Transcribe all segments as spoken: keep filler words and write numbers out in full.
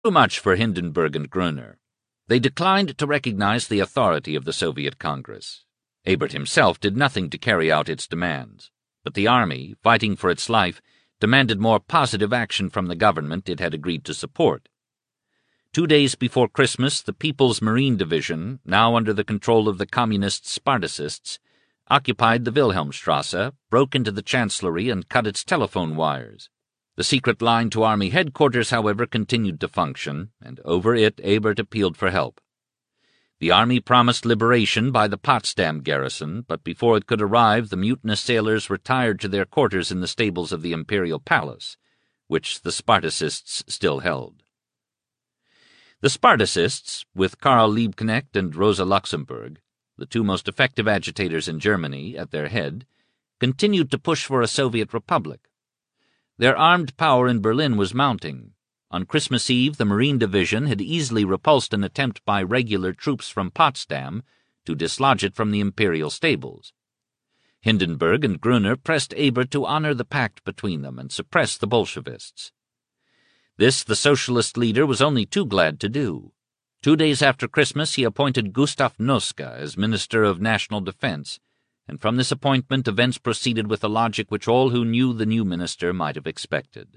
Too much for Hindenburg and Gruner. They declined to recognize the authority of the Soviet Congress. Ebert himself did nothing to carry out its demands, but the army, fighting for its life, demanded more positive action from the government it had agreed to support. Two days before Christmas, the People's Marine Division, now under the control of the communist Spartacists, occupied the Wilhelmstrasse, broke into the Chancellery, and cut its telephone wires. The secret line to Army headquarters, however, continued to function, and over it Ebert appealed for help. The Army promised liberation by the Potsdam garrison, but before it could arrive the mutinous sailors retired to their quarters in the stables of the Imperial Palace, which the Spartacists still held. The Spartacists, with Karl Liebknecht and Rosa Luxemburg, the two most effective agitators in Germany, at their head, continued to push for a Soviet republic. Their armed power in Berlin was mounting. On Christmas Eve, the Marine Division had easily repulsed an attempt by regular troops from Potsdam to dislodge it from the imperial stables. Hindenburg and Gruner pressed Ebert to honor the pact between them and suppress the Bolshevists. This the socialist leader was only too glad to do. Two days after Christmas he appointed Gustav Noska as Minister of National Defense, and from this appointment events proceeded with a logic which all who knew the new minister might have expected.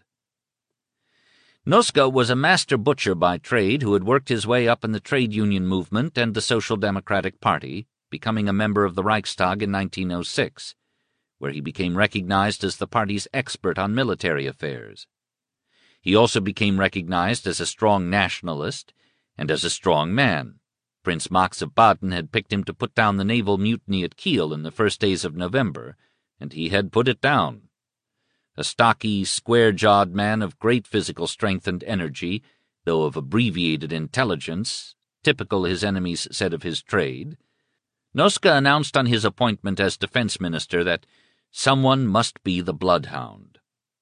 Noska was a master butcher by trade who had worked his way up in the trade union movement and the Social Democratic Party, becoming a member of the Reichstag in nineteen oh six, where he became recognized as the party's expert on military affairs. He also became recognized as a strong nationalist and as a strong man. Prince Max of Baden had picked him to put down the naval mutiny at Kiel in the first days of November, and he had put it down. A stocky, square-jawed man of great physical strength and energy, though of abbreviated intelligence, typical, his enemies said, of his trade, Noska announced on his appointment as defense minister that someone must be the bloodhound.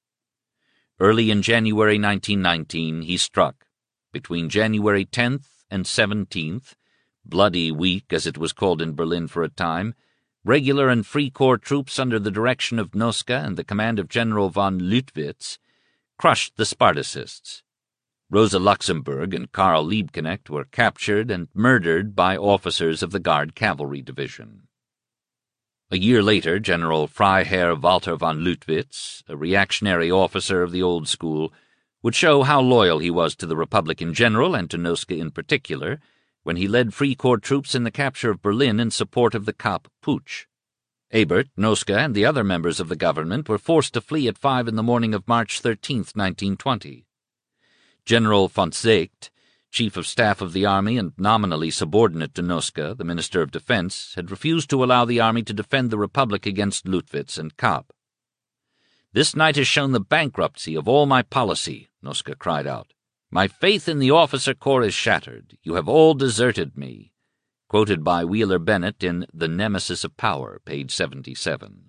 Early in January nineteen nineteen he struck. Between January tenth and seventeenth, Bloody Week as it was called in Berlin for a time, regular and Free Corps troops under the direction of Noska and the command of General von Lüttwitz crushed the Spartacists. Rosa Luxemburg and Karl Liebknecht were captured and murdered by officers of the Guard Cavalry Division. A year later, General Freiherr Walter von Lüttwitz, a reactionary officer of the old school, would show how loyal he was to the Republic in general and to Noska in particular, when he led Free Corps troops in the capture of Berlin in support of the Kapp Putsch. Ebert, Noska, and the other members of the government were forced to flee at five in the morning of March thirteenth, nineteen twenty. General von Seeckt, Chief of Staff of the Army and nominally subordinate to Noska, the Minister of Defense, had refused to allow the Army to defend the Republic against Lüttwitz and Kapp. "This night has shown the bankruptcy of all my policy," Noska cried out. "My faith in the officer corps is shattered. You have all deserted me," quoted by Wheeler Bennett in The Nemesis of Power, page seventy-seven.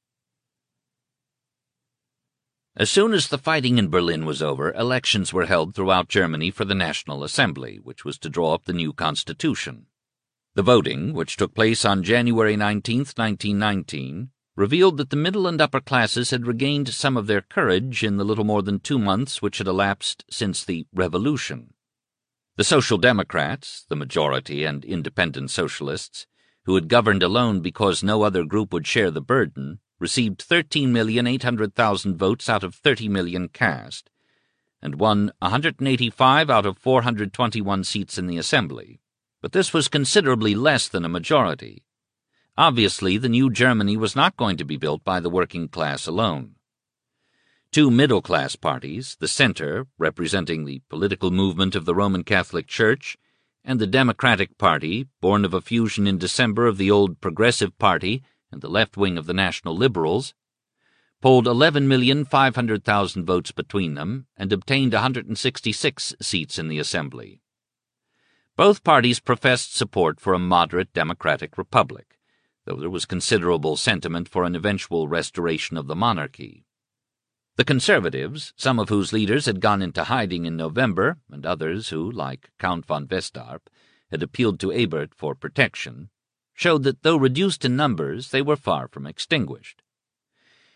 As soon as the fighting in Berlin was over, elections were held throughout Germany for the National Assembly, which was to draw up the new constitution. The voting, which took place on January nineteenth, nineteen nineteen, revealed that the middle and upper classes had regained some of their courage in the little more than two months which had elapsed since the Revolution. The Social Democrats, the majority and independent socialists, who had governed alone because no other group would share the burden, received thirteen million eight hundred thousand votes out of thirty million cast, and won one hundred eighty-five out of four hundred twenty-one seats in the Assembly. But this was considerably less than a majority. Obviously, the new Germany was not going to be built by the working class alone. Two middle-class parties, the Centre, representing the political movement of the Roman Catholic Church, and the Democratic Party, born of a fusion in December of the old Progressive Party and the left wing of the National Liberals, polled eleven million five hundred thousand votes between them and obtained one hundred sixty-six seats in the Assembly. Both parties professed support for a moderate democratic republic, though there was considerable sentiment for an eventual restoration of the monarchy. The Conservatives, some of whose leaders had gone into hiding in November, and others who, like Count von Westarp, had appealed to Ebert for protection, showed that though reduced in numbers, they were far from extinguished.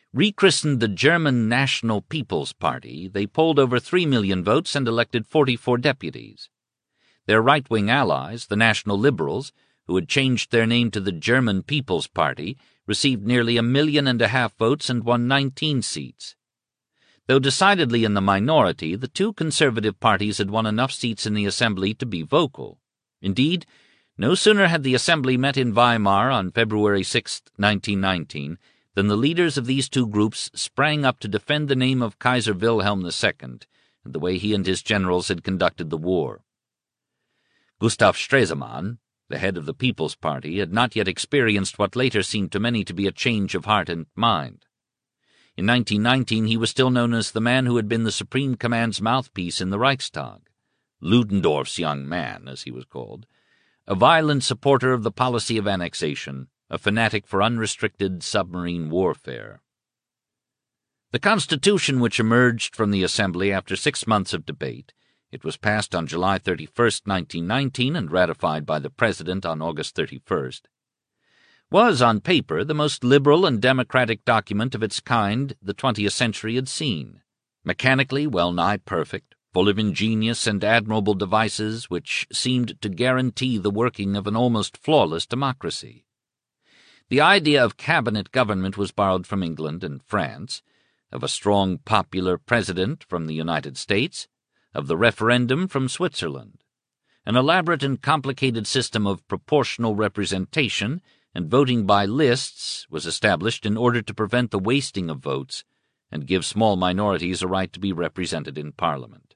Rechristened the German National People's Party, they polled over three million votes and elected forty-four deputies. Their right-wing allies, the National Liberals, who had changed their name to the German People's Party, received nearly a million and a half votes and won nineteen seats. Though decidedly in the minority, the two conservative parties had won enough seats in the Assembly to be vocal. Indeed, no sooner had the Assembly met in Weimar on February sixth, nineteen nineteen, than the leaders of these two groups sprang up to defend the name of Kaiser Wilhelm the Second and the way he and his generals had conducted the war. Gustav Stresemann, the head of the People's Party, had not yet experienced what later seemed to many to be a change of heart and mind. In nineteen nineteen he was still known as the man who had been the Supreme Command's mouthpiece in the Reichstag, Ludendorff's young man, as he was called, a violent supporter of the policy of annexation, a fanatic for unrestricted submarine warfare. The Constitution which emerged from the Assembly after six months of debate — it was passed on July thirty-first, nineteen nineteen, and ratified by the President on August thirty-first — was, on paper, the most liberal and democratic document of its kind the twentieth century had seen, mechanically well-nigh perfect, full of ingenious and admirable devices which seemed to guarantee the working of an almost flawless democracy. The idea of cabinet government was borrowed from England and France, of a strong popular president from the United States, of the referendum from Switzerland. An elaborate and complicated system of proportional representation and voting by lists was established in order to prevent the wasting of votes and give small minorities a right to be represented in Parliament.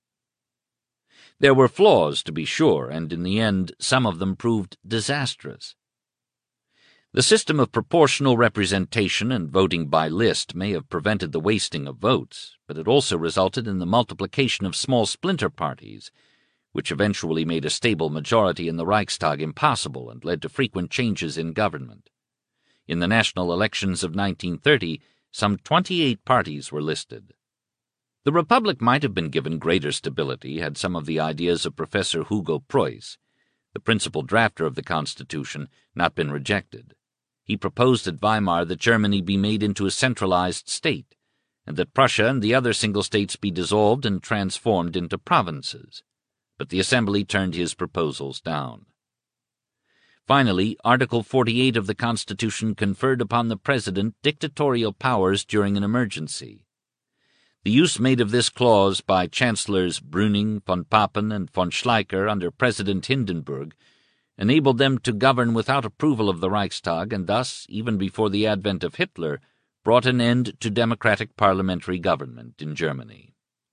There were flaws, to be sure, and in the end some of them proved disastrous. The system of proportional representation and voting by list may have prevented the wasting of votes, but it also resulted in the multiplication of small splinter parties, which eventually made a stable majority in the Reichstag impossible and led to frequent changes in government. In the national elections of nineteen thirty, some twenty-eight parties were listed. The Republic might have been given greater stability had some of the ideas of Professor Hugo Preuss, the principal drafter of the Constitution, not been rejected. He proposed at Weimar that Germany be made into a centralized state, and that Prussia and the other single states be dissolved and transformed into provinces. But the Assembly turned his proposals down. Finally, Article forty-eight of the Constitution conferred upon the President dictatorial powers during an emergency. The use made of this clause by Chancellors Brüning, von Papen, and von Schleicher under President Hindenburg enabled them to govern without approval of the Reichstag, and thus, even before the advent of Hitler, brought an end to democratic parliamentary government in Germany.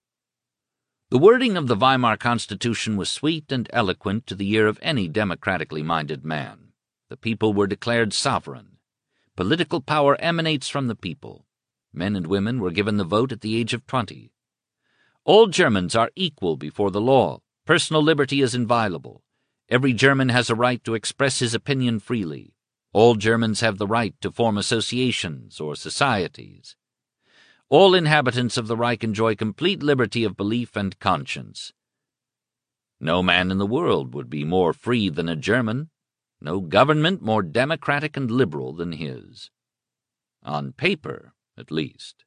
The wording of the Weimar Constitution was sweet and eloquent to the ear of any democratically minded man. The people were declared sovereign. Political power emanates from the people. Men and women were given the vote at the age of twenty. All Germans are equal before the law. Personal liberty is inviolable. Every German has a right to express his opinion freely. All Germans have the right to form associations or societies. All inhabitants of the Reich enjoy complete liberty of belief and conscience. No man in the world would be more free than a German, no government more democratic and liberal than his. On paper, at least.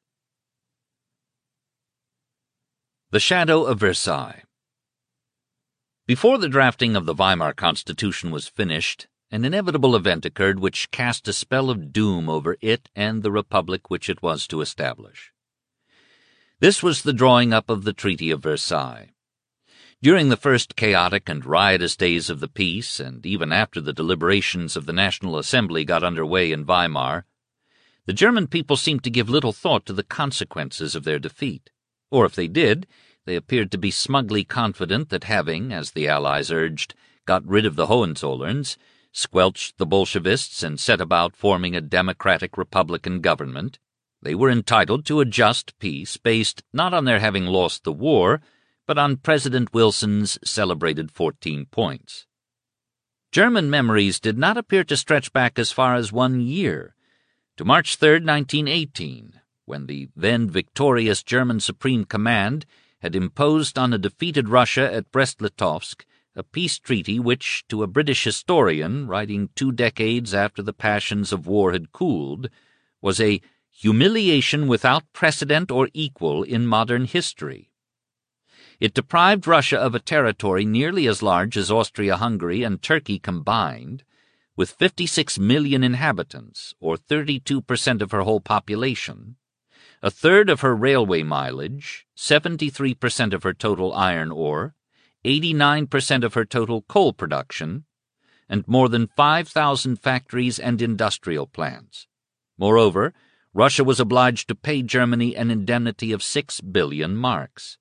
The Shadow of Versailles. Before the drafting of the Weimar Constitution was finished, an inevitable event occurred which cast a spell of doom over it and the republic which it was to establish. This was the drawing up of the Treaty of Versailles. During the first chaotic and riotous days of the peace, and even after the deliberations of the National Assembly got under way in Weimar, the German people seemed to give little thought to the consequences of their defeat, or if they did, they appeared to be smugly confident that having, as the Allies urged, got rid of the Hohenzollerns, squelched the Bolshevists, and set about forming a democratic republican government, they were entitled to a just peace based not on their having lost the war, but on President Wilson's celebrated fourteen points. German memories did not appear to stretch back as far as one year, to March third, nineteen eighteen, when the then victorious German Supreme Command had imposed on a defeated Russia at Brest-Litovsk a peace treaty which, to a British historian writing two decades after the passions of war had cooled, was a humiliation without precedent or equal in modern history. It deprived Russia of a territory nearly as large as Austria-Hungary and Turkey combined, with fifty-six million inhabitants, or thirty-two percent of her whole population, a third of her railway mileage, seventy-three percent of her total iron ore, eighty-nine percent of her total coal production, and more than five thousand factories and industrial plants. Moreover, Russia was obliged to pay Germany an indemnity of six billion marks.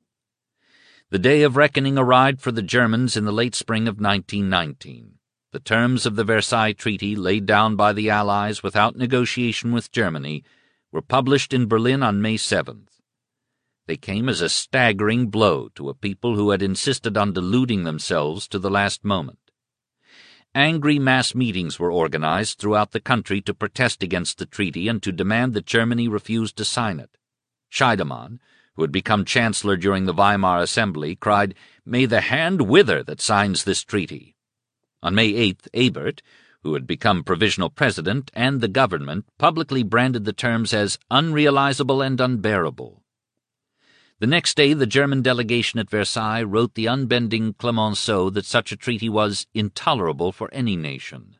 The day of reckoning arrived for the Germans in the late spring of nineteen nineteen. The terms of the Versailles Treaty, laid down by the Allies without negotiation with Germany, were published in Berlin on May seventh. They came as a staggering blow to a people who had insisted on deluding themselves to the last moment. Angry mass meetings were organized throughout the country to protest against the treaty and to demand that Germany refuse to sign it. Scheidemann, who had become chancellor during the Weimar Assembly, cried, "May the hand wither that signs this treaty." On May eighth, Ebert, who had become provisional president, and the government publicly branded the terms as unrealizable and unbearable. The next day the German delegation at Versailles wrote the unbending Clemenceau that such a treaty was intolerable for any nation.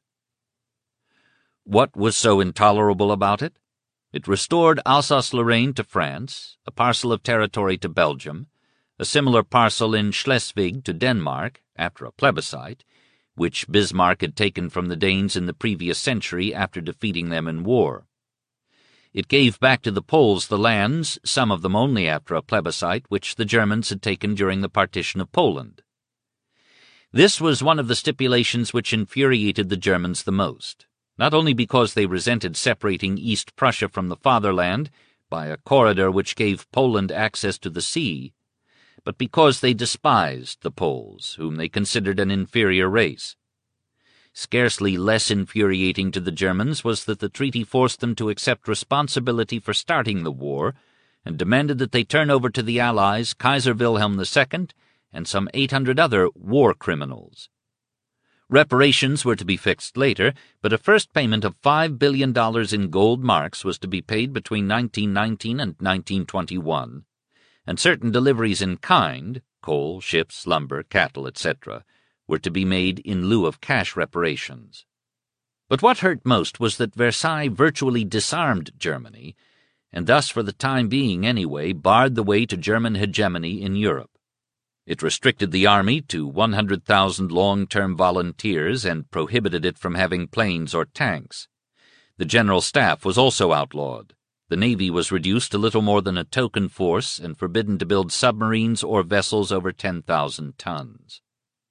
What was so intolerable about it? It restored Alsace-Lorraine to France, a parcel of territory to Belgium, a similar parcel in Schleswig to Denmark, after a plebiscite, which Bismarck had taken from the Danes in the previous century after defeating them in war. It gave back to the Poles the lands, some of them only after a plebiscite, which the Germans had taken during the partition of Poland. This was one of the stipulations which infuriated the Germans the most, not only because they resented separating East Prussia from the fatherland by a corridor which gave Poland access to the sea, but because they despised the Poles, whom they considered an inferior race. Scarcely less infuriating to the Germans was that the treaty forced them to accept responsibility for starting the war and demanded that they turn over to the Allies Kaiser Wilhelm the Second and some eight hundred other war criminals. Reparations were to be fixed later, but a first payment of five billion dollars in gold marks was to be paid between nineteen nineteen and nineteen twenty-one, and certain deliveries in kind, coal, ships, lumber, cattle, et cetera, were to be made in lieu of cash reparations. But what hurt most was that Versailles virtually disarmed Germany, and thus, for the time being anyway, barred the way to German hegemony in Europe. It restricted the army to one hundred thousand long-term volunteers and prohibited it from having planes or tanks. The general staff was also outlawed. The navy was reduced to little more than a token force and forbidden to build submarines or vessels over ten thousand tons.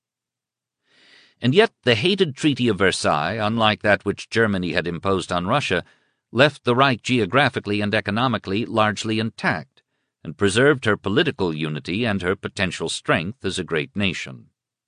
And yet the hated Treaty of Versailles, unlike that which Germany had imposed on Russia, left the Reich geographically and economically largely intact, and preserved her political unity and her potential strength as a great nation.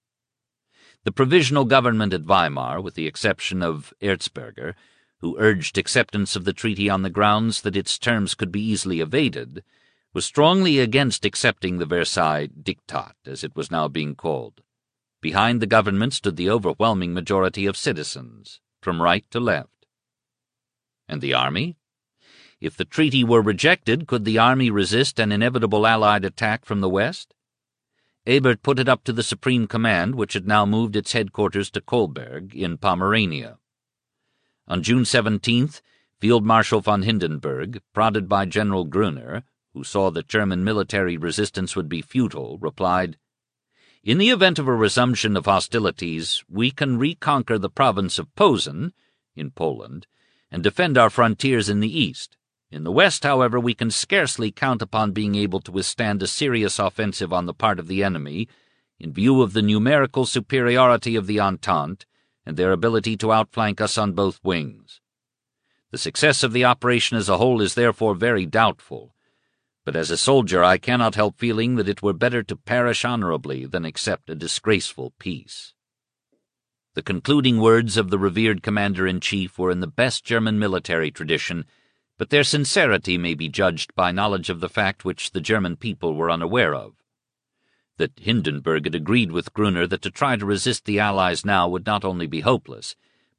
The provisional government at Weimar, with the exception of Erzberger, who urged acceptance of the treaty on the grounds that its terms could be easily evaded, was strongly against accepting the Versailles Diktat, as it was now being called. Behind the government stood the overwhelming majority of citizens, from right to left. And the army? If the treaty were rejected, could the army resist an inevitable Allied attack from the west? Ebert put it up to the Supreme Command, which had now moved its headquarters to Kolberg in Pomerania. On June seventeenth, Field Marshal von Hindenburg, prodded by General Gruner, who saw that German military resistance would be futile, replied, "In the event of a resumption of hostilities, we can reconquer the province of Posen, in Poland, and defend our frontiers in the east. In the west, however, we can scarcely count upon being able to withstand a serious offensive on the part of the enemy, in view of the numerical superiority of the Entente and their ability to outflank us on both wings. The success of the operation as a whole is therefore very doubtful, but as a soldier I cannot help feeling that it were better to perish honorably than accept a disgraceful peace." The concluding words of the revered commander-in-chief were in the best German military tradition, but their sincerity may be judged by knowledge of the fact which the German people were unaware of: that Hindenburg had agreed with Gruner that to try to resist the Allies now would not only be hopeless,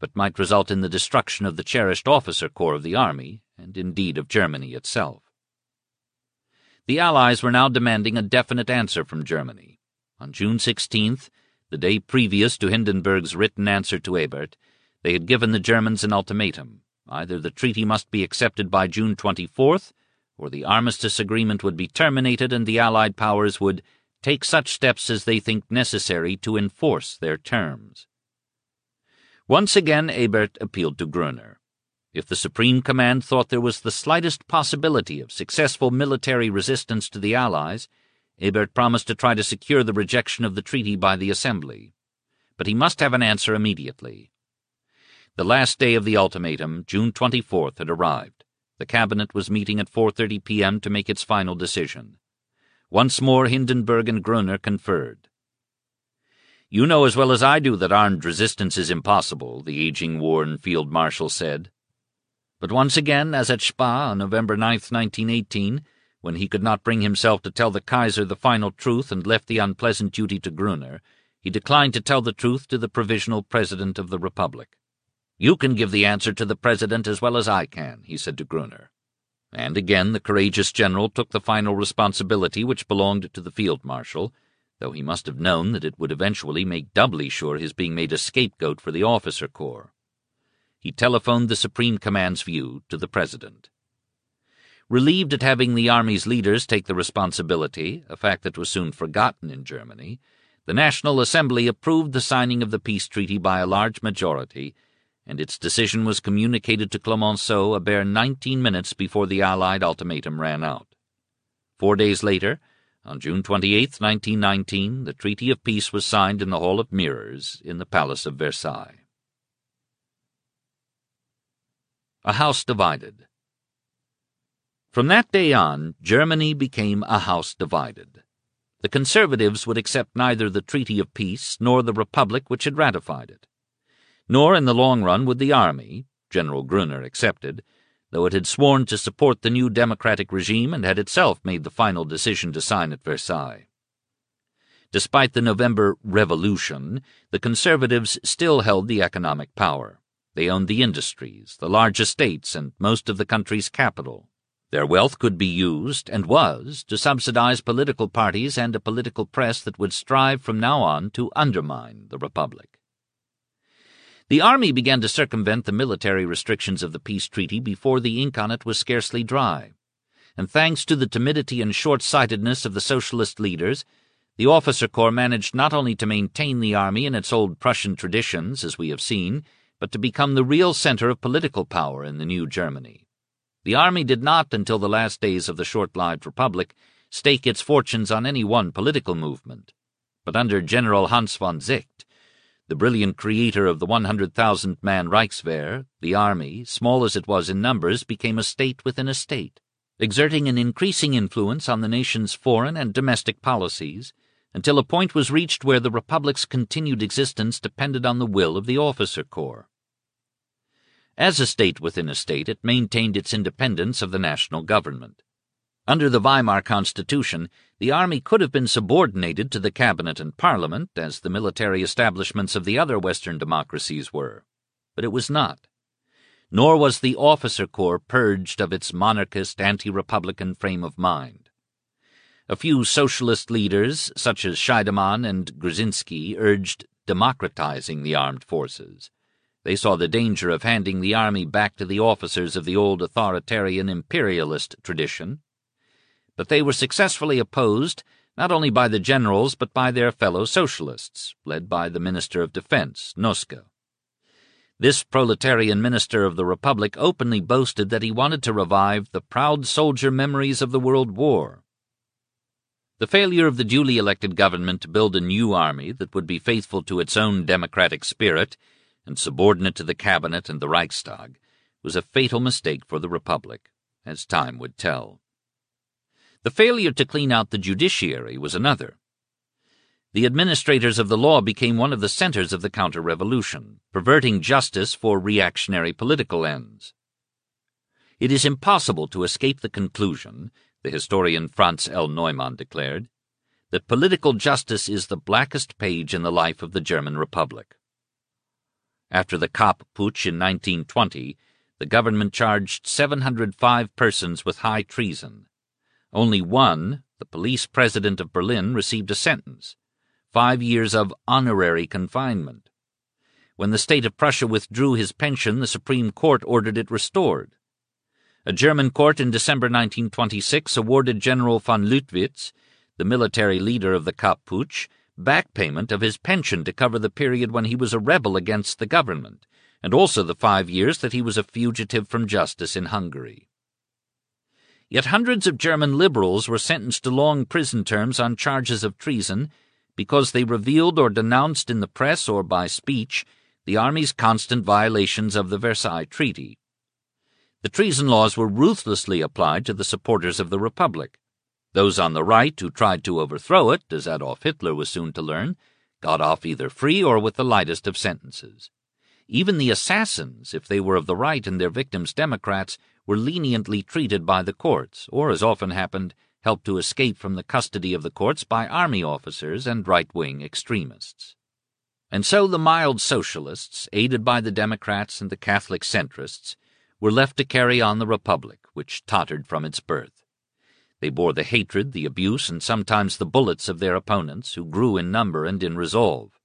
but might result in the destruction of the cherished officer corps of the army, and indeed of Germany itself. The Allies were now demanding a definite answer from Germany. On June sixteenth, the day previous to Hindenburg's written answer to Ebert, they had given the Germans an ultimatum. Either the treaty must be accepted by June twenty-fourth, or the armistice agreement would be terminated and the Allied powers would take such steps as they think necessary to enforce their terms. Once again Ebert appealed to Groener. If the Supreme Command thought there was the slightest possibility of successful military resistance to the Allies, Ebert promised to try to secure the rejection of the treaty by the Assembly. But he must have an answer immediately. The last day of the ultimatum, June twenty-fourth, had arrived. The Cabinet was meeting at four thirty p.m. to make its final decision. Once more Hindenburg and Groener conferred. "You know as well as I do that armed resistance is impossible," the aging worn field marshal said. But once again, as at Spa on November ninth, nineteen eighteen, when he could not bring himself to tell the Kaiser the final truth and left the unpleasant duty to Groener, he declined to tell the truth to the Provisional President of the Republic. "You can give the answer to the President as well as I can," he said to Groener. And again the courageous general took the final responsibility which belonged to the field marshal, though he must have known that it would eventually make doubly sure his being made a scapegoat for the officer corps. He telephoned the Supreme Command's view to the President. Relieved at having the Army's leaders take the responsibility, a fact that was soon forgotten in Germany, the National Assembly approved the signing of the peace treaty by a large majority, and its decision was communicated to Clemenceau a bare nineteen minutes before the Allied ultimatum ran out. Four days later, on June twenty-eighth, nineteen nineteen, the Treaty of Peace was signed in the Hall of Mirrors in the Palace of Versailles. A house divided. From that day on, Germany became a house divided. The conservatives would accept neither the Treaty of Peace nor the Republic which had ratified it. Nor in the long run would the army, General Groener excepted, though it had sworn to support the new democratic regime and had itself made the final decision to sign at Versailles. Despite the November Revolution, the conservatives still held the economic power. They owned the industries, the large estates, and most of the country's capital. Their wealth could be used, and was, to subsidize political parties and a political press that would strive from now on to undermine the Republic. The army began to circumvent the military restrictions of the peace treaty before the ink on it was scarcely dry, and thanks to the timidity and short-sightedness of the socialist leaders, the officer corps managed not only to maintain the army in its old Prussian traditions, as we have seen, but to become the real center of political power in the new Germany. The army did not, until the last days of the short-lived Republic, stake its fortunes on any one political movement, but under General Hans von Zicht, the brilliant creator of the one hundred thousand man Reichswehr, the army, small as it was in numbers, became a state within a state, exerting an increasing influence on the nation's foreign and domestic policies, until a point was reached where the Republic's continued existence depended on the will of the officer corps. As a state within a state, it maintained its independence of the national government. Under the Weimar Constitution, the army could have been subordinated to the cabinet and parliament, as the military establishments of the other Western democracies were, but it was not. Nor was the officer corps purged of its monarchist, anti-republican frame of mind. A few socialist leaders, such as Scheidemann and Grzinski, urged democratizing the armed forces. They saw the danger of handing the army back to the officers of the old authoritarian imperialist tradition. But they were successfully opposed not only by the generals but by their fellow socialists, led by the Minister of Defense, Noske. This proletarian minister of the Republic openly boasted that he wanted to revive the proud soldier memories of the World War. The failure of the duly elected government to build a new army that would be faithful to its own democratic spirit and subordinate to the cabinet and the Reichstag was a fatal mistake for the Republic, as time would tell. The failure to clean out the judiciary was another. The administrators of the law became one of the centers of the counter-revolution, perverting justice for reactionary political ends. It is impossible to escape the conclusion, the historian Franz L. Neumann declared, that political justice is the blackest page in the life of the German Republic. After the Kapp Putsch in nineteen twenty, the government charged seven hundred five persons with high treason. Only one, the police president of Berlin, received a sentence, five years of honorary confinement. When the state of Prussia withdrew his pension, the Supreme Court ordered it restored. A German court in December nineteen twenty-six awarded General von Lüttwitz, the military leader of the Kapp Putsch, back payment of his pension to cover the period when he was a rebel against the government, and also the five years that he was a fugitive from justice in Hungary. Yet hundreds of German liberals were sentenced to long prison terms on charges of treason because they revealed or denounced in the press or by speech the army's constant violations of the Versailles Treaty. The treason laws were ruthlessly applied to the supporters of the Republic. Those on the right who tried to overthrow it, as Adolf Hitler was soon to learn, got off either free or with the lightest of sentences. Even the assassins, if they were of the right and their victims Democrats, were leniently treated by the courts, or, as often happened, helped to escape from the custody of the courts by army officers and right-wing extremists. And so the mild socialists, aided by the Democrats and the Catholic centrists, were left to carry on the Republic, which tottered from its birth. They bore the hatred, the abuse, and sometimes the bullets of their opponents, who grew in number and in resolve.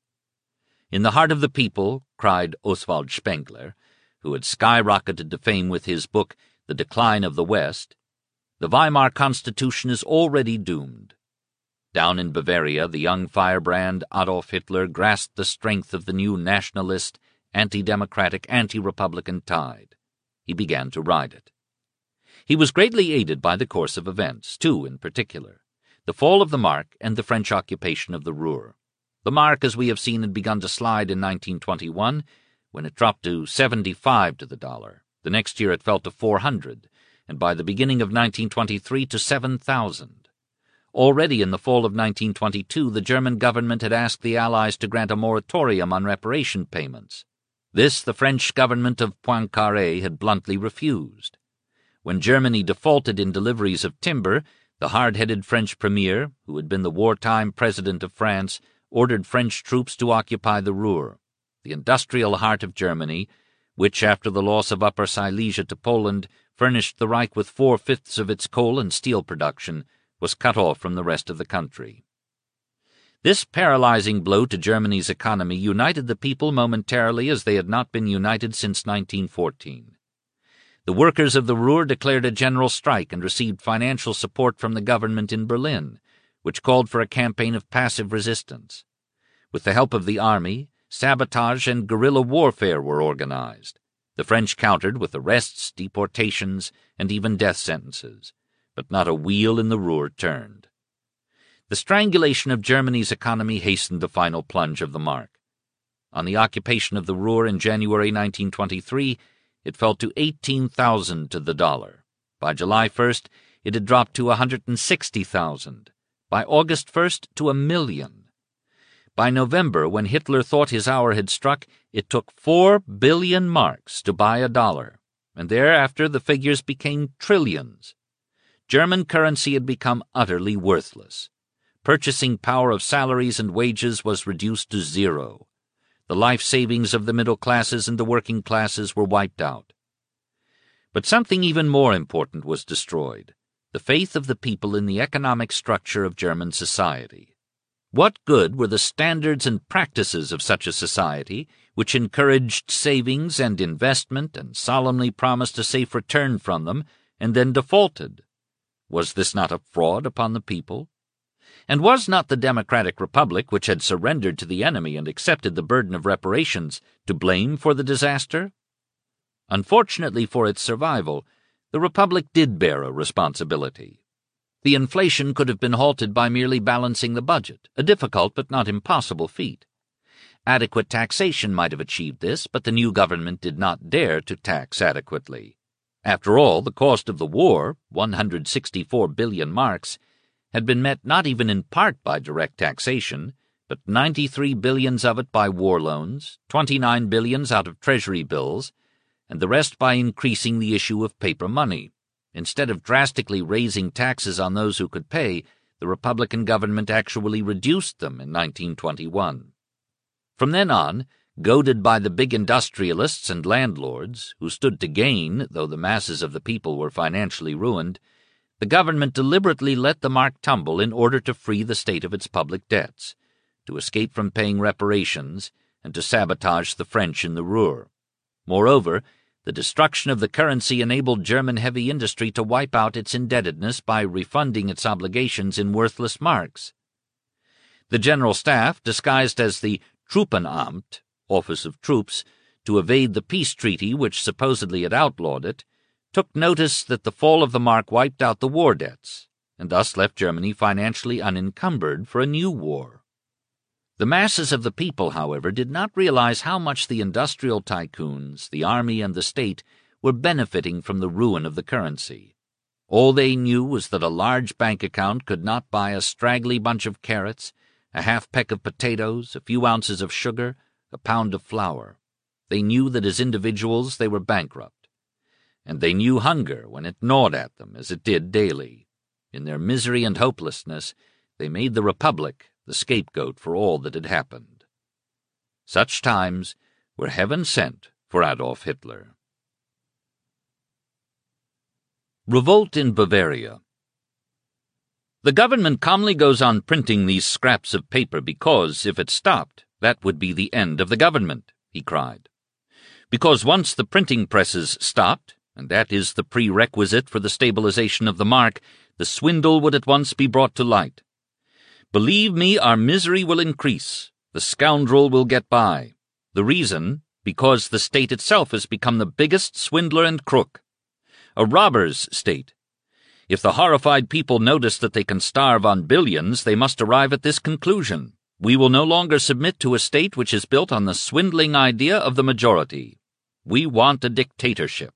In the heart of the people, cried Oswald Spengler, who had skyrocketed to fame with his book The Decline of the West, the Weimar Constitution is already doomed. Down in Bavaria, the young firebrand Adolf Hitler grasped the strength of the new nationalist, anti-democratic, anti-republican tide. He began to ride it. He was greatly aided by the course of events, two in particular, the fall of the mark and the French occupation of the Ruhr. The mark, as we have seen, had begun to slide in nineteen twenty-one, when it dropped to seventy-five to the dollar. The next year it fell to four hundred, and by the beginning of nineteen twenty-three to seven thousand. Already in the fall of nineteen twenty-two, the German government had asked the Allies to grant a moratorium on reparation payments. This the French government of Poincaré had bluntly refused. When Germany defaulted in deliveries of timber, the hard-headed French premier, who had been the wartime president of France, ordered French troops to occupy the Ruhr, the industrial heart of Germany, which, after the loss of Upper Silesia to Poland, furnished the Reich with four-fifths of its coal and steel production, was cut off from the rest of the country. This paralyzing blow to Germany's economy united the people momentarily as they had not been united since nineteen fourteen. The workers of the Ruhr declared a general strike and received financial support from the government in Berlin, which called for a campaign of passive resistance. With the help of the army, sabotage and guerrilla warfare were organized. The French countered with arrests, deportations, and even death sentences, but not a wheel in the Ruhr turned. The strangulation of Germany's economy hastened the final plunge of the mark. On the occupation of the Ruhr in January nineteen twenty-three, it fell to eighteen thousand to the dollar. By July first, it had dropped to one hundred sixty thousand. By August first, to a million. By November, when Hitler thought his hour had struck, it took four billion marks to buy a dollar, and thereafter the figures became trillions. German currency had become utterly worthless. Purchasing power of salaries and wages was reduced to zero. The life savings of the middle classes and the working classes were wiped out. But something even more important was destroyed: the faith of the people in the economic structure of German society. What good were the standards and practices of such a society, which encouraged savings and investment and solemnly promised a safe return from them, and then defaulted? Was this not a fraud upon the people? And was not the Democratic Republic, which had surrendered to the enemy and accepted the burden of reparations, to blame for the disaster? Unfortunately for its survival, the Republic did bear a responsibility. The inflation could have been halted by merely balancing the budget, a difficult but not impossible feat. Adequate taxation might have achieved this, but the new government did not dare to tax adequately. After all, the cost of the war, one hundred sixty-four billion marks, had been met not even in part by direct taxation, but ninety-three billions of it by war loans, twenty-nine billions out of treasury bills, and the rest by increasing the issue of paper money. Instead of drastically raising taxes on those who could pay, the Republican government actually reduced them in nineteen twenty-one. From then on, Goaded by the big industrialists and landlords, who stood to gain, though the masses of the people were financially ruined, the government deliberately let the mark tumble in order to free the state of its public debts, to escape from paying reparations, and to sabotage the French in the Ruhr. Moreover, the destruction of the currency enabled German heavy industry to wipe out its indebtedness by refunding its obligations in worthless marks. The General Staff, disguised as the Truppenamt, Office of Troops, to evade the peace treaty which supposedly had outlawed it, took notice that the fall of the mark wiped out the war debts, and thus left Germany financially unencumbered for a new war. The masses of the people, however, did not realize how much the industrial tycoons, the army, and the state were benefiting from the ruin of the currency. All they knew was that a large bank account could not buy a straggly bunch of carrots, a half-peck of potatoes, a few ounces of sugar, a pound of flour. They knew that as individuals they were bankrupt. And they knew hunger when it gnawed at them, as it did daily. In their misery and hopelessness, they made the Republic the scapegoat for all that had happened. Such times were heaven sent for Adolf Hitler. Revolt in Bavaria. The government calmly goes on printing these scraps of paper because, if it stopped, that would be the end of the government, he cried. Because once the printing presses stopped, and that is the prerequisite for the stabilization of the mark, the swindle would at once be brought to light. Believe me, our misery will increase. The scoundrel will get by. The reason, because the state itself has become the biggest swindler and crook. A robber's state. If the horrified people notice that they can starve on billions, they must arrive at this conclusion. We will no longer submit to a state which is built on the swindling idea of the majority. We want a dictatorship.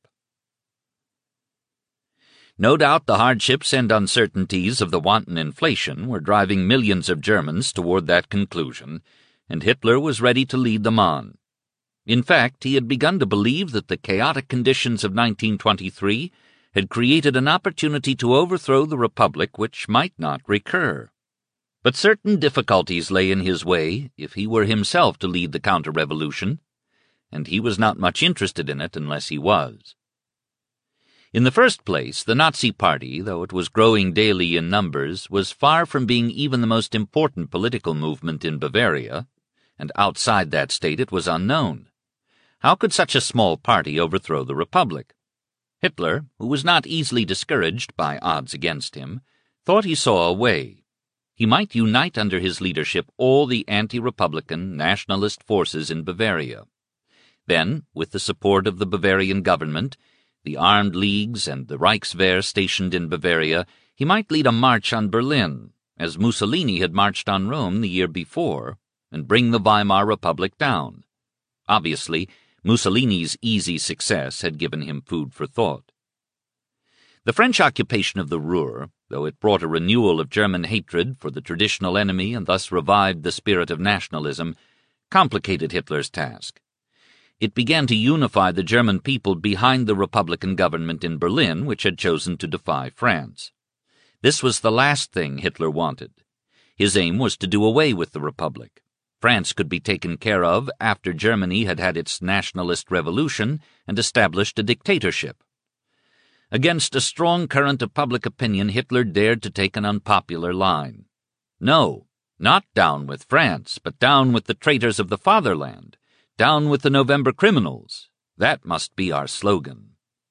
No doubt the hardships and uncertainties of the wanton inflation were driving millions of Germans toward that conclusion, and Hitler was ready to lead them on. In fact, he had begun to believe that the chaotic conditions of nineteen twenty-three had created an opportunity to overthrow the Republic which might not recur. But certain difficulties lay in his way if he were himself to lead the counter-revolution, and he was not much interested in it unless he was. In the first place, the Nazi Party, though it was growing daily in numbers, was far from being even the most important political movement in Bavaria, and outside that state it was unknown. How could such a small party overthrow the Republic? Hitler, who was not easily discouraged by odds against him, thought he saw a way. He might unite under his leadership all the anti-Republican nationalist forces in Bavaria. Then, with the support of the Bavarian government, the armed leagues and the Reichswehr stationed in Bavaria, he might lead a march on Berlin, as Mussolini had marched on Rome the year before, and bring the Weimar Republic down. Obviously, Mussolini's easy success had given him food for thought. The French occupation of the Ruhr, though it brought a renewal of German hatred for the traditional enemy and thus revived the spirit of nationalism, complicated Hitler's task. It began to unify the German people behind the Republican government in Berlin, which had chosen to defy France. This was the last thing Hitler wanted. His aim was to do away with the Republic. France could be taken care of after Germany had had its nationalist revolution and established a dictatorship. Against a strong current of public opinion, Hitler dared to take an unpopular line. No, not down with France, but down with the traitors of the fatherland. Down with the November criminals. That must be our slogan.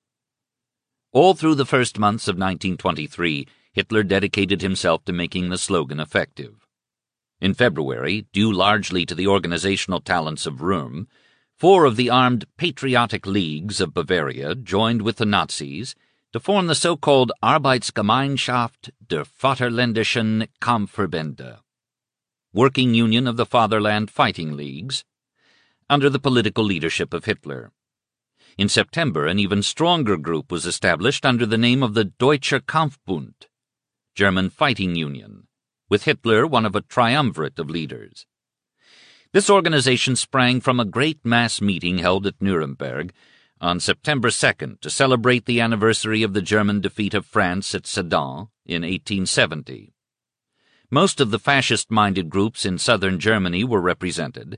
All through the first months of nineteen twenty-three, Hitler dedicated himself to making the slogan effective. In February, due largely to the organizational talents of Röhm, four of the armed patriotic leagues of Bavaria joined with the Nazis to form the so-called Arbeitsgemeinschaft der Vaterländischen Kampfverbände, working union of the Fatherland Fighting Leagues, under the political leadership of Hitler. In September, an even stronger group was established under the name of the Deutscher Kampfbund, German Fighting Union, with Hitler one of a triumvirate of leaders. This organization sprang from a great mass meeting held at Nuremberg on September second to celebrate the anniversary of the German defeat of France at Sedan in eighteen seventy. Most of the fascist-minded groups in southern Germany were represented,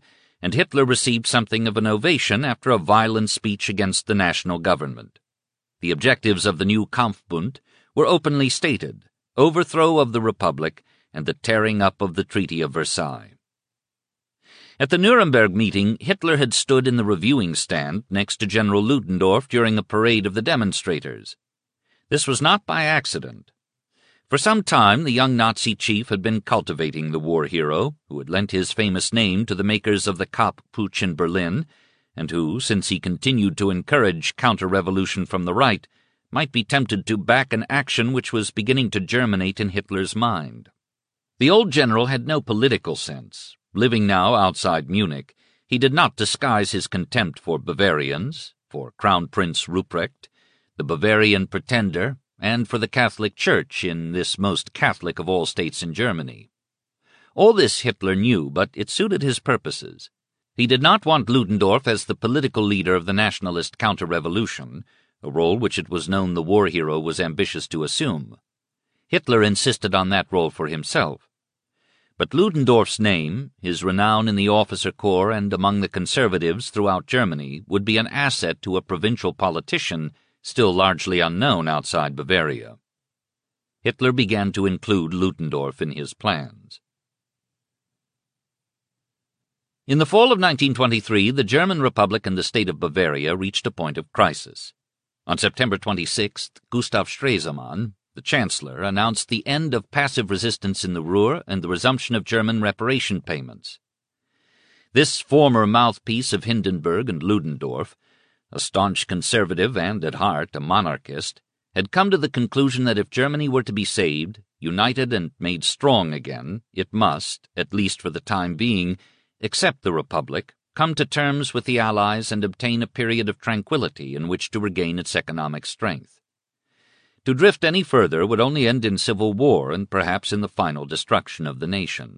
and Hitler received something of an ovation after a violent speech against the national government. The objectives of the new Kampfbund were openly stated: overthrow of the Republic and the tearing up of the Treaty of Versailles. At the Nuremberg meeting, Hitler had stood in the reviewing stand next to General Ludendorff during a parade of the demonstrators. This was not by accident. For some time, the young Nazi chief had been cultivating the war hero, who had lent his famous name to the makers of the Kapp Putsch in Berlin, and who, since he continued to encourage counter-revolution from the right, might be tempted to back an action which was beginning to germinate in Hitler's mind. The old general had no political sense. Living now outside Munich, he did not disguise his contempt for Bavarians, for Crown Prince Ruprecht, the Bavarian pretender, and for the Catholic Church in this most Catholic of all states in Germany. All this Hitler knew, but it suited his purposes. He did not want Ludendorff as the political leader of the nationalist counter-revolution, a role which it was known the war hero was ambitious to assume. Hitler insisted on that role for himself. But Ludendorff's name, his renown in the officer corps and among the conservatives throughout Germany, would be an asset to a provincial politician still largely unknown outside Bavaria. Hitler began to include Ludendorff in his plans. In the fall of nineteen twenty-three, the German Republic and the state of Bavaria reached a point of crisis. On September twenty-sixth, Gustav Stresemann, the Chancellor, announced the end of passive resistance in the Ruhr and the resumption of German reparation payments. This former mouthpiece of Hindenburg and Ludendorff, a staunch conservative and, at heart, a monarchist, had come to the conclusion that if Germany were to be saved, united and made strong again, it must, at least for the time being, accept the Republic, come to terms with the Allies, and obtain a period of tranquility in which to regain its economic strength. To drift any further would only end in civil war and perhaps in the final destruction of the nation.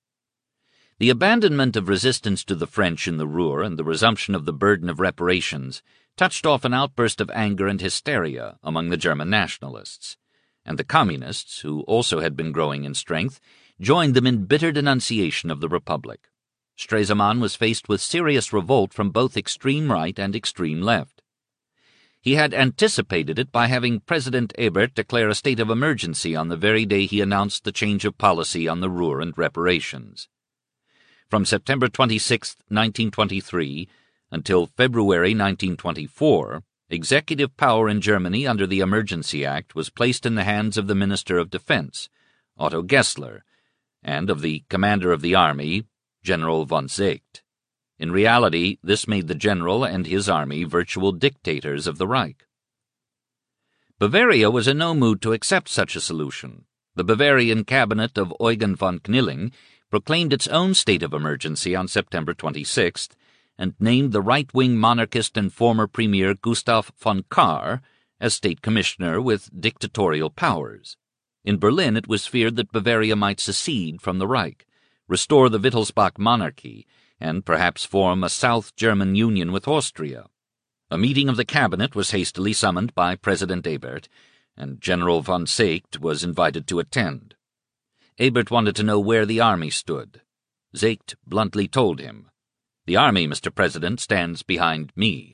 The abandonment of resistance to the French in the Ruhr and the resumption of the burden of reparations touched off an outburst of anger and hysteria among the German nationalists, and the Communists, who also had been growing in strength, joined them in bitter denunciation of the Republic. Stresemann was faced with serious revolt from both extreme right and extreme left. He had anticipated it by having President Ebert declare a state of emergency on the very day he announced the change of policy on the Ruhr and reparations. From September twenty-sixth, nineteen twenty-three, until February nineteen twenty-four, executive power in Germany under the Emergency Act was placed in the hands of the Minister of Defense, Otto Gessler, and of the Commander of the Army, General von Seeckt. In reality, this made the general and his army virtual dictators of the Reich. Bavaria was in no mood to accept such a solution. The Bavarian cabinet of Eugen von Knilling proclaimed its own state of emergency on September twenty-sixth and named the right-wing monarchist and former premier Gustav von Kahr as state commissioner with dictatorial powers. In Berlin, it was feared that Bavaria might secede from the Reich, restore the Wittelsbach monarchy, and perhaps form a South German union with Austria. A meeting of the cabinet was hastily summoned by President Ebert, and General von Seeckt was invited to attend. Ebert wanted to know where the army stood. Seeckt bluntly told him, "The army, Mister President, stands behind me."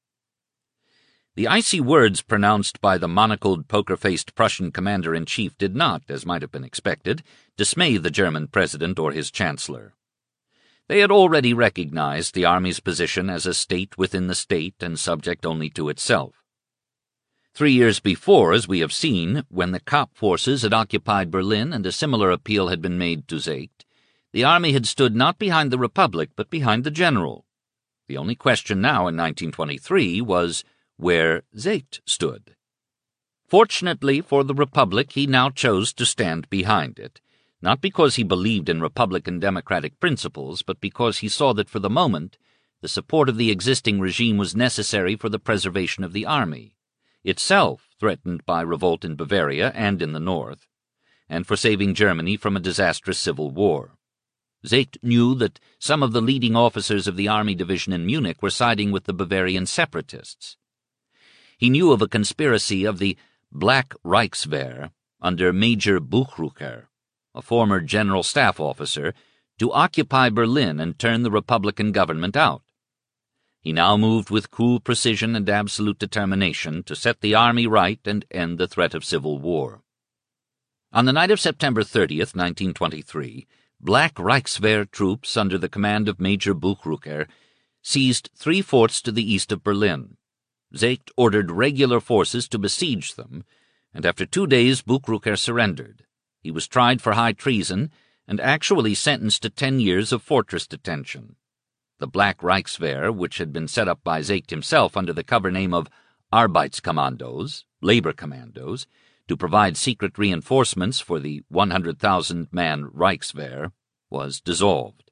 The icy words pronounced by the monocled, poker-faced Prussian commander-in-chief did not, as might have been expected, dismay the German president or his chancellor. They had already recognized the army's position as a state within the state and subject only to itself. Three years before, as we have seen, when the Kapp forces had occupied Berlin and a similar appeal had been made to Seeckt, the army had stood not behind the Republic but behind the general. The only question now in nineteen twenty-three was where Seeckt stood. Fortunately for the Republic, he now chose to stand behind it, not because he believed in Republican democratic principles, but because he saw that for the moment the support of the existing regime was necessary for the preservation of the army, itself threatened by revolt in Bavaria and in the north, and for saving Germany from a disastrous civil war. Seeckt knew that some of the leading officers of the army division in Munich were siding with the Bavarian separatists. He knew of a conspiracy of the Black Reichswehr under Major Buchrucker, a former general staff officer, to occupy Berlin and turn the Republican government out. He now moved with cool precision and absolute determination to set the army right and end the threat of civil war. On the night of September thirtieth, nineteen twenty-three, Black Reichswehr troops under the command of Major Buchrucker seized three forts to the east of Berlin. Seeckt ordered regular forces to besiege them, and after two days Buchrucker surrendered. He was tried for high treason and actually sentenced to ten years of fortress detention. The Black Reichswehr, which had been set up by Seeckt himself under the cover name of Arbeitskommandos, labor commandos, to provide secret reinforcements for the one hundred thousand man Reichswehr, was dissolved.